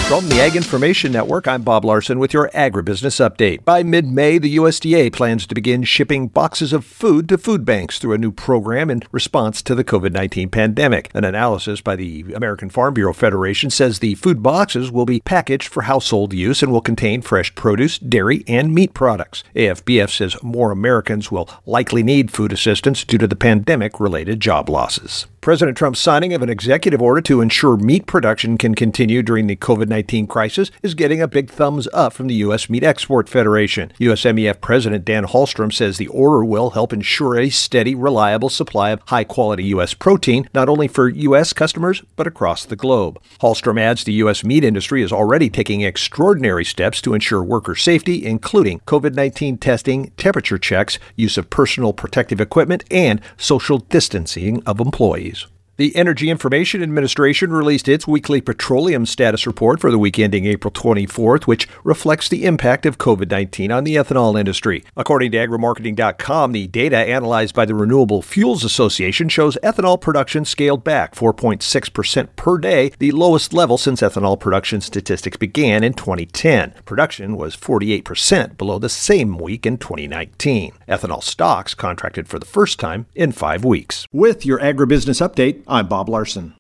From the Ag Information Network, I'm Bob Larson with your agribusiness update. By mid-May, the USDA plans to begin shipping boxes of food to food banks through a new program in response to the COVID-19 pandemic. An analysis by the American Farm Bureau Federation says the food boxes will be packaged for household use and will contain fresh produce, dairy, and meat products. AFBF says more Americans will likely need food assistance due to the pandemic-related job losses. President Trump's signing of an executive order to ensure meat production can continue during the COVID-19 crisis is getting a big thumbs up from the U.S. Meat Export Federation. USMEF President Dan Hallstrom says the order will help ensure a steady, reliable supply of high-quality U.S. protein, not only for U.S. customers, but across the globe. Hallstrom adds the U.S. meat industry is already taking extraordinary steps to ensure worker safety, including COVID-19 testing, temperature checks, use of personal protective equipment, and social distancing of employees. The Energy Information Administration released its weekly petroleum status report for the week ending April 24th, which reflects the impact of COVID-19 on the ethanol industry. According to agrimarketing.com, the data analyzed by the Renewable Fuels Association shows ethanol production scaled back 4.6% per day, the lowest level since ethanol production statistics began in 2010. Production was 48% below the same week in 2019. Ethanol stocks contracted for the first time in 5 weeks. With your agribusiness update, I'm Bob Larson.